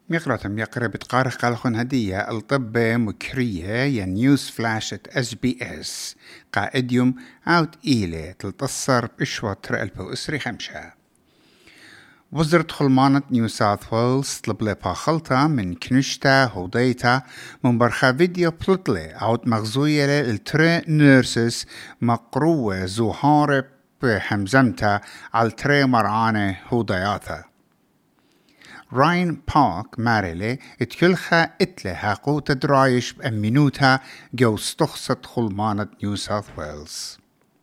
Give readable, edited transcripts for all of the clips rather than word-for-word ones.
ميقرة بتقارخ قالخون هدية الطبة مكرية يا نيوز فلاشة SBS قائديوم عود إيلة تلتصر بإشوة ألبو أسري خمشة. وزارة خلمانة نيو ساوث ويلز طلب لها خلطة من كنشتا هوديتا من برخا فيديو بلطلة عود مغزوية للتري نيرسس مقروة زوهارب حمزمتا على تري مرعانة هودياتا. راين بارك ماريلي اتكلخا اتلها قوة درايش بأمينوتها جو استخصت خلمانة نيو ساوث ويلز.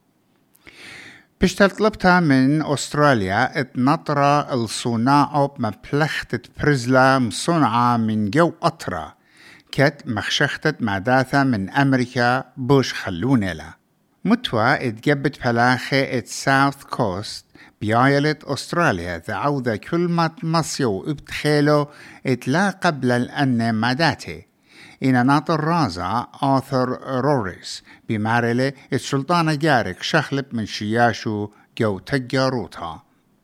بشتل طلبتها من أستراليا اتنطرة الصناعة بمبلختة برزلا مصنعة من جو أطرة كت مخشختة معداثة من أمريكا بوش خلونيلا متوى اتجبت فلاخة ات ساوث كوست بيايلت أستراليا ذعوذة كلمة مصيو ابتخيلو اتلا قبل الأن ماداتي إن ناطر رازا آثر روريس بمارلة السلطانة جارك شخلب من شياشو جو تجاروتها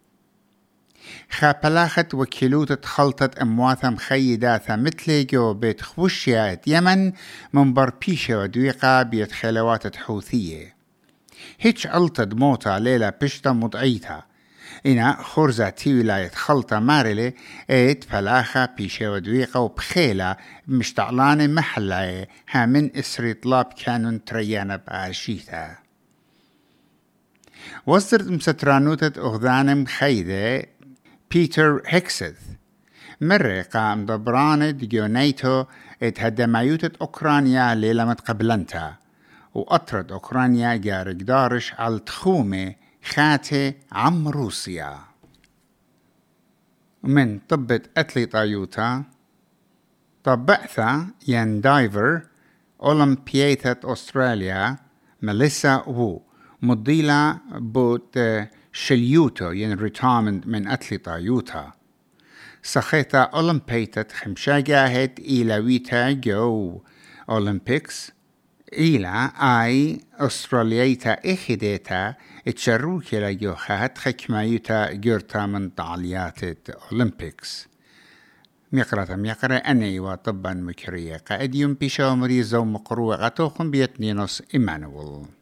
خابلاخة وكيلوتة خلطة أمواثا مخيداثا مثل جو بيت خوشيات يمن من بربيشة ودويقة بيت خلوات حوثية هيتش علطة موتا ليلة بشتا مضعيتها إنا خرزة ولاية خلطة مارلي ايت فلاخة بيشة ودويقة وبخيلة مشتعلانة محلة ها من اسري طلاب كانون تريانا باشيتا وصدرت مسترانوتة أغذان مخيدة بيتر هيكسث مرة قام دبرانة ديونيتو اتهدمايوتة أوكرانيا ليلة متقبلنتا وأطرد أوكرانيا جارق دارش على تخومة خاتي عم روسيا. من طبة أتليتا يوتا طبعثة ين دايفر أولمبيادة أستراليا ميليسا وو مضيلة بوت شليوتو ين ريتامند من أتليتا يوتا سخيتا أولمبيادة خمشاجاهت إيلاويتا جو أولمبيكس إلى أي أسترالياتا إخديتا اتشروك لجوخات خكمايوتا جرتا من طاليات أولمبيكس ميقرة أني وطبا مكرية قائد يوم بيشاو مريزو مقروة غتوخم بيتنينوس إيمانويل